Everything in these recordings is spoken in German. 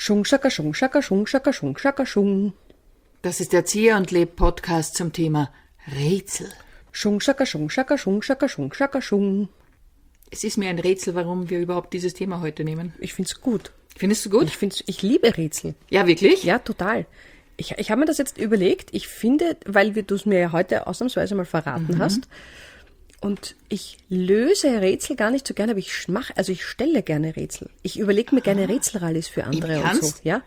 Schung, schaka, schung, schaka, schung, schaka, schung, schaka, schung. Das ist der Erzieher und Leb Podcast zum Thema Rätsel. Schung, schaka, schung, schaka, schung, schaka, schung, schaka, schung. Es ist mir ein Rätsel, warum wir überhaupt dieses Thema heute nehmen. Ich find's gut. Findest du gut? Ich liebe Rätsel. Ja, wirklich? Ja, total. Ich habe mir das jetzt überlegt. Ich finde, weil du es mir ja heute ausnahmsweise mal verraten hast, und ich löse Rätsel gar nicht so gerne, aber ich stelle gerne Rätsel. Ich überlege mir gerne Rätselrallies für andere und so. Ja,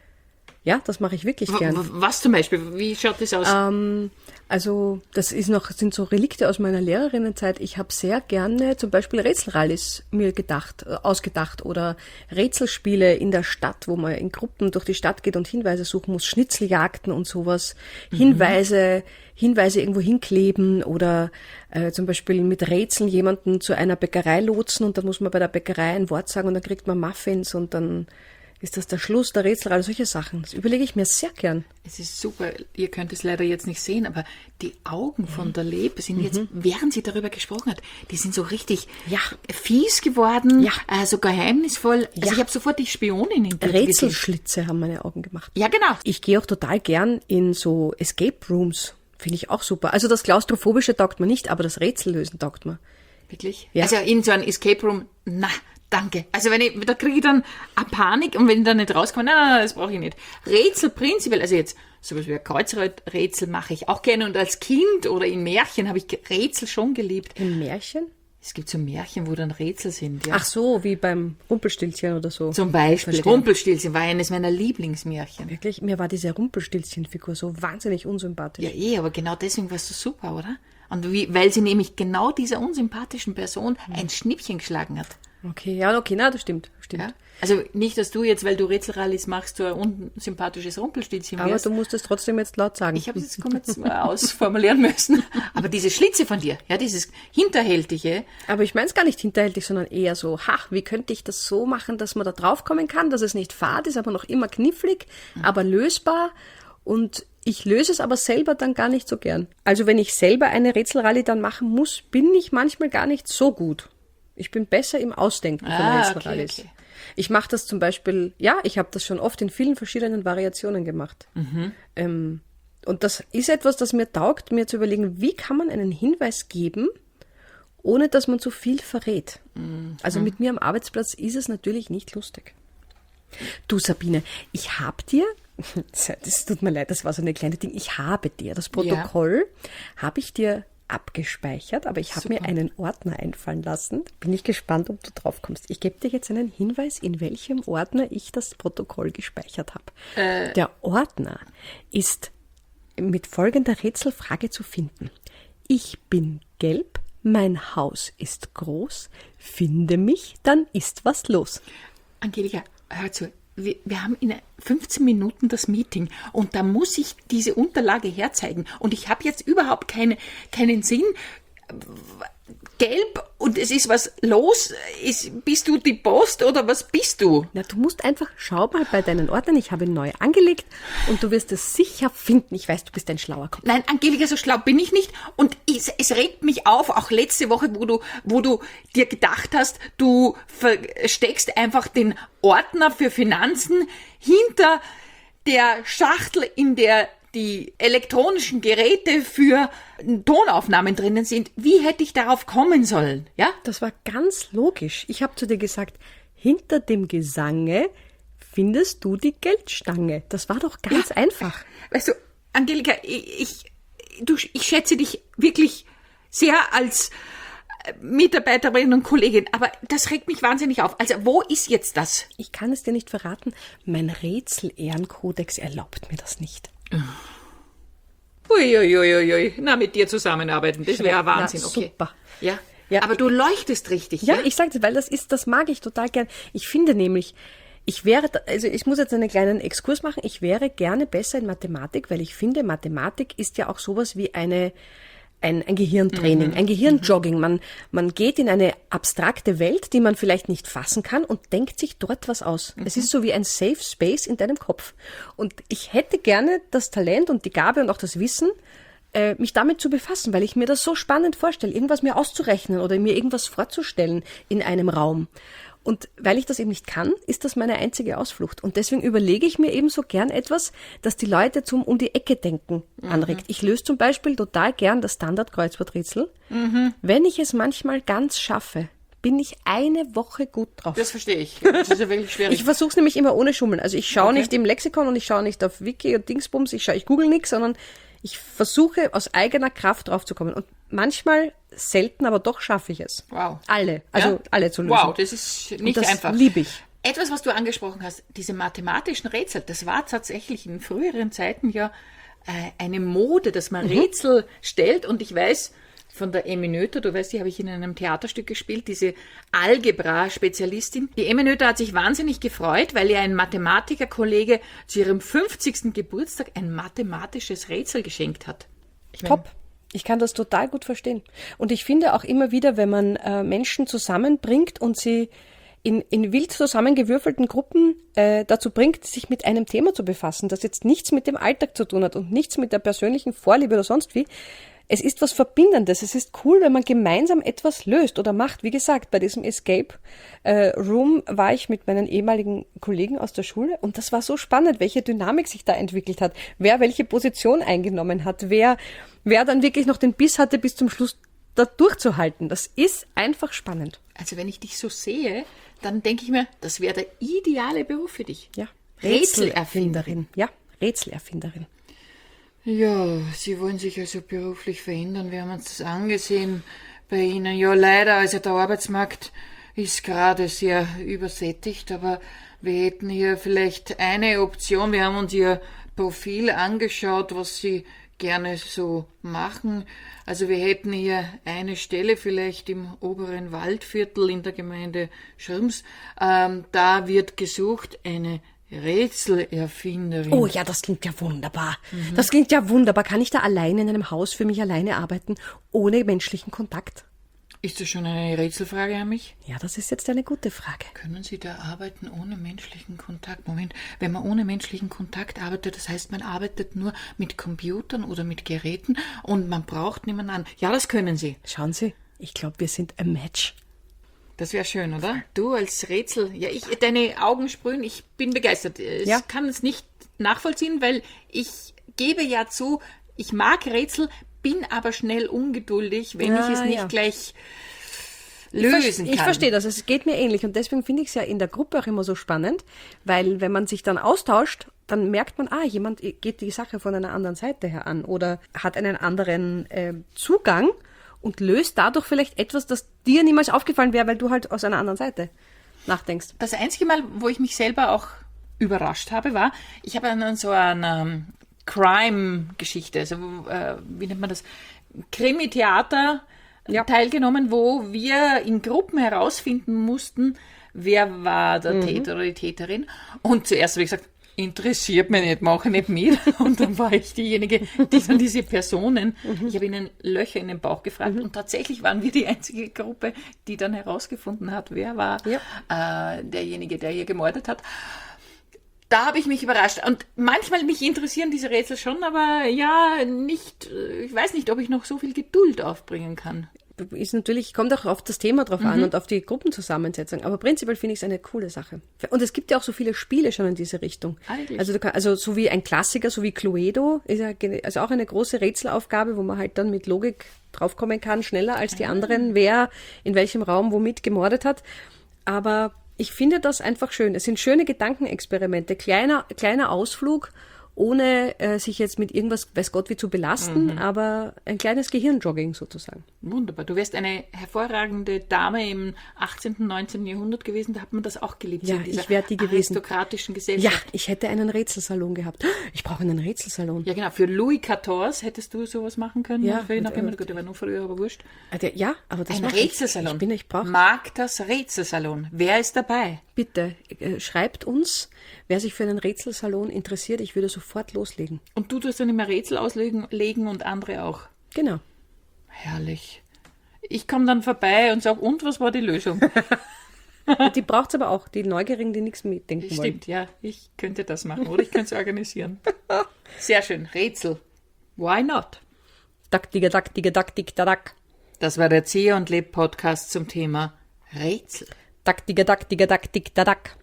ja, das mache ich wirklich gern. Was zum Beispiel? Wie schaut das aus? Also das sind so Relikte aus meiner Lehrerinnenzeit. Ich habe sehr gerne zum Beispiel Rätselrallies mir ausgedacht oder Rätselspiele in der Stadt, wo man in Gruppen durch die Stadt geht und Hinweise suchen muss, Schnitzeljagden und sowas, Hinweise irgendwo hinkleben oder zum Beispiel mit Rätseln jemanden zu einer Bäckerei lotsen und dann muss man bei der Bäckerei ein Wort sagen und dann kriegt man Muffins und dann ist das der Schluss der Rätselreihe, solche Sachen. Das überlege ich mir sehr gern. Es ist super, ihr könnt es leider jetzt nicht sehen, aber die Augen von der Leb sind jetzt, während sie darüber gesprochen hat, die sind so richtig fies geworden, so geheimnisvoll. Also ich habe sofort die Spionin in dir Rätselschlitze haben meine Augen gemacht. Ja, genau. Ich gehe auch total gern in so Escape Rooms. Finde ich auch super. Also das Klaustrophobische taugt mir nicht, aber das Rätsellösen taugt mir. Wirklich? Ja. Also in so einem Escape Room, danke. Also da kriege ich dann eine Panik und wenn ich dann nicht rauskomme, nein, das brauche ich nicht. Rätsel prinzipiell, also jetzt sowas wie ein Kreuzrätsel mache ich auch gerne und als Kind oder in Märchen habe ich Rätsel schon geliebt. Im Märchen? Es gibt so Märchen, wo dann Rätsel sind, ja. Ach so, wie beim Rumpelstilzchen oder so. Zum Beispiel. Verstehen. Rumpelstilzchen war eines meiner Lieblingsmärchen. Wirklich? Mir war diese Rumpelstilzchen-Figur so wahnsinnig unsympathisch. Ja, aber genau deswegen warst du super, oder? Und weil sie nämlich genau dieser unsympathischen Person ein Schnippchen geschlagen hat. Okay, das stimmt. Ja? Also nicht, dass du jetzt, weil du Rätselrallies machst, so ein unsympathisches Rumpelstilzchen wirst. Aber du musst es trotzdem jetzt laut sagen. Ich habe es jetzt mal ausformulieren müssen. Aber diese Schlitze von dir, ja, dieses Hinterhältige. Aber ich meine es gar nicht hinterhältig, sondern eher so, wie könnte ich das so machen, dass man da drauf kommen kann, dass es nicht fad ist, aber noch immer knifflig, aber lösbar. Und ich löse es aber selber dann gar nicht so gern. Also wenn ich selber eine Rätselrallye dann machen muss, bin ich manchmal gar nicht so gut. Ich bin besser im Ausdenken von Rätselrallies. Okay. Ich mache das zum Beispiel, ich habe das schon oft in vielen verschiedenen Variationen gemacht. Und das ist etwas, das mir taugt, mir zu überlegen, wie kann man einen Hinweis geben, ohne dass man zu viel verrät. Also mit mir am Arbeitsplatz ist es natürlich nicht lustig. Du Sabine, ich habe dir, das tut mir leid, das war so eine kleine Ding, ich habe dir, das Protokoll habe ich dir abgespeichert, aber ich habe mir einen Ordner einfallen lassen. Bin ich gespannt, ob du drauf kommst. Ich gebe dir jetzt einen Hinweis, in welchem Ordner ich das Protokoll gespeichert habe. Der Ordner ist mit folgender Rätselfrage zu finden. Ich bin gelb, mein Haus ist groß, finde mich, dann ist was los. Angelika, hör zu. Wir haben in 15 Minuten das Meeting und da muss ich diese Unterlage herzeigen. Und ich habe jetzt überhaupt keinen Sinn. Gelb und es ist was los. Bist du die Post oder was bist du? Na, du musst einfach, schau mal bei deinen Ordnern, ich habe ihn neu angelegt und du wirst es sicher finden. Ich weiß, du bist ein schlauer Kopf. Nein, Angelika, so schlau bin ich nicht. Und es regt mich auf, auch letzte Woche, wo du dir gedacht hast, du versteckst einfach den Ordner für Finanzen hinter der Schachtel, in der die elektronischen Geräte für Tonaufnahmen drinnen sind. Wie hätte ich darauf kommen sollen? Ja? Das war ganz logisch. Ich habe zu dir gesagt, hinter dem Gesange findest du die Geldstange. Das war doch ganz einfach. Weißt du, Angelika, ich schätze dich wirklich sehr als Mitarbeiterin und Kollegin, aber das regt mich wahnsinnig auf. Also wo ist jetzt das? Ich kann es dir nicht verraten. Mein Rätsel-Ehrenkodex erlaubt mir das nicht. Uiuiuiui, mit dir zusammenarbeiten, das wäre Wahnsinn. Na, okay. Super. Ja, aber du leuchtest richtig. Ja, ich sage dir, weil das mag ich total gern. Ich finde nämlich, ich muss jetzt einen kleinen Exkurs machen, ich wäre gerne besser in Mathematik, weil ich finde, Mathematik ist ja auch sowas wie ein Gehirntraining, ein Gehirnjogging. Man geht in eine abstrakte Welt, die man vielleicht nicht fassen kann und denkt sich dort was aus. Es ist so wie ein Safe Space in deinem Kopf. Und ich hätte gerne das Talent und die Gabe und auch das Wissen, mich damit zu befassen, weil ich mir das so spannend vorstelle, irgendwas mir auszurechnen oder mir irgendwas vorzustellen in einem Raum. Und weil ich das eben nicht kann, ist das meine einzige Ausflucht. Und deswegen überlege ich mir eben so gern etwas, das die Leute zum um die Ecke denken anregt. Ich löse zum Beispiel total gern das Standard-Kreuzworträtsel. Wenn ich es manchmal ganz schaffe, bin ich eine Woche gut drauf. Das verstehe ich. Das ist ja wirklich schwierig. Ich versuche es nämlich immer ohne Schummeln. Also ich schaue nicht im Lexikon und ich schaue nicht auf Wiki und Dingsbums, ich google nichts, sondern ich versuche aus eigener Kraft draufzukommen. Und manchmal, selten, aber doch schaffe ich es. Wow. Alle zu lösen. Wow, das ist nicht einfach. Das liebe ich. Etwas, was du angesprochen hast, diese mathematischen Rätsel, das war tatsächlich in früheren Zeiten ja eine Mode, dass man Rätsel stellt. Und ich weiß von der Emmy Noether, du weißt, die habe ich in einem Theaterstück gespielt, diese Algebra-Spezialistin. Die Emmy Noether hat sich wahnsinnig gefreut, weil ihr ein Mathematikerkollege zu ihrem 50. Geburtstag ein mathematisches Rätsel geschenkt hat. Top. Ich kann das total gut verstehen. Und ich finde auch immer wieder, wenn man Menschen zusammenbringt und sie in wild zusammengewürfelten Gruppen dazu bringt, sich mit einem Thema zu befassen, das jetzt nichts mit dem Alltag zu tun hat und nichts mit der persönlichen Vorliebe oder sonst wie. Es ist was Verbindendes. Es ist cool, wenn man gemeinsam etwas löst oder macht. Wie gesagt, bei diesem Escape Room war ich mit meinen ehemaligen Kollegen aus der Schule und das war so spannend, welche Dynamik sich da entwickelt hat, wer welche Position eingenommen hat, wer dann wirklich noch den Biss hatte, bis zum Schluss da durchzuhalten. Das ist einfach spannend. Also wenn ich dich so sehe, dann denke ich mir, das wäre der ideale Beruf für dich. Ja. Rätselerfinderin. Ja, Rätselerfinderin. Ja, Sie wollen sich also beruflich verändern. Wir haben uns das angesehen bei Ihnen. Ja, leider, also der Arbeitsmarkt ist gerade sehr übersättigt, aber wir hätten hier vielleicht eine Option. Wir haben uns Ihr Profil angeschaut, was Sie gerne so machen. Also wir hätten hier eine Stelle vielleicht im oberen Waldviertel in der Gemeinde Schirms. Da wird gesucht eine Rätselerfinderin. Oh ja, das klingt ja wunderbar. Das klingt ja wunderbar. Kann ich da alleine in einem Haus für mich alleine arbeiten, ohne menschlichen Kontakt? Ist das schon eine Rätselfrage an mich? Ja, das ist jetzt eine gute Frage. Können Sie da arbeiten ohne menschlichen Kontakt? Moment, wenn man ohne menschlichen Kontakt arbeitet, das heißt, man arbeitet nur mit Computern oder mit Geräten und man braucht niemanden an. Ja, das können Sie. Schauen Sie, ich glaube, wir sind a Match. Das wäre schön, oder? Du als Rätsel, ja, deine Augen sprühen, ich bin begeistert. Ich kann es nicht nachvollziehen, weil ich gebe ja zu, ich mag Rätsel, bin aber schnell ungeduldig, wenn ich es nicht gleich lösen kann. Ich verstehe das, es geht mir ähnlich und deswegen finde ich es ja in der Gruppe auch immer so spannend, weil wenn man sich dann austauscht, dann merkt man, jemand geht die Sache von einer anderen Seite her an oder hat einen anderen Zugang und löst dadurch vielleicht etwas, das dir niemals aufgefallen wäre, weil du halt aus einer anderen Seite nachdenkst. Das einzige Mal, wo ich mich selber auch überrascht habe, war, ich habe an so einer Crime-Geschichte, also wie nennt man das, Krimi-Theater teilgenommen, wo wir in Gruppen herausfinden mussten, wer war der Täter oder die Täterin. Und zuerst habe ich gesagt, interessiert mich nicht, mache nicht mit. Und dann war ich diejenige, die dann diese Personen, ich habe ihnen Löcher in den Bauch gefragt und tatsächlich waren wir die einzige Gruppe, die dann herausgefunden hat, wer war derjenige, der hier gemordet hat. Da habe ich mich überrascht. Und manchmal mich interessieren diese Rätsel schon, aber nicht, ich weiß nicht, ob ich noch so viel Geduld aufbringen kann. Ist natürlich, kommt auch auf das Thema drauf an und auf die Gruppenzusammensetzung. Aber prinzipiell finde ich es eine coole Sache. Und es gibt ja auch so viele Spiele schon in diese Richtung. Eigentlich. Also so wie ein Klassiker, so wie Cluedo, ist ja also auch eine große Rätselaufgabe, wo man halt dann mit Logik draufkommen kann, schneller als die anderen, wer in welchem Raum womit gemordet hat. Aber ich finde das einfach schön. Es sind schöne Gedankenexperimente, kleiner Ausflug, ohne sich jetzt mit irgendwas, weiß Gott, wie zu belasten, aber ein kleines Gehirnjogging sozusagen. Wunderbar. Du wärst eine hervorragende Dame im 18., 19. Jahrhundert gewesen, da hat man das auch geliebt. Ja, in dieser ich wäre die gewesen. Aristokratischen Gesellschaft. Ja, ich hätte einen Rätselsalon gehabt. Ich brauche einen Rätselsalon. Ja, genau. Für Louis XIV hättest du sowas machen können. Ja. Für ihn auch immer. Gut, der war nur früher, aber wurscht. Ja, aber das Ein mache ich. Rätselsalon. Ich brauche. Mag das Rätselsalon. Wer ist dabei? Bitte, schreibt uns, wer sich für einen Rätselsalon interessiert. Ich würde sofort loslegen. Und du tust dann immer Rätsel auslegen und andere auch. Genau. Herrlich. Ich komme dann vorbei und sage, und was war die Lösung? Die braucht es aber auch, die Neugierigen, die nichts mitdenken wollen. Stimmt, ja. Ich könnte das machen oder ich könnte es organisieren. Sehr schön. Rätsel. Why not? Dack, digga, dack, digga, dack, dick, dack. Das war der Zieher und Leb Podcast zum Thema Rätsel. Dack, digga, dack, digga, dack, dick, da, dack.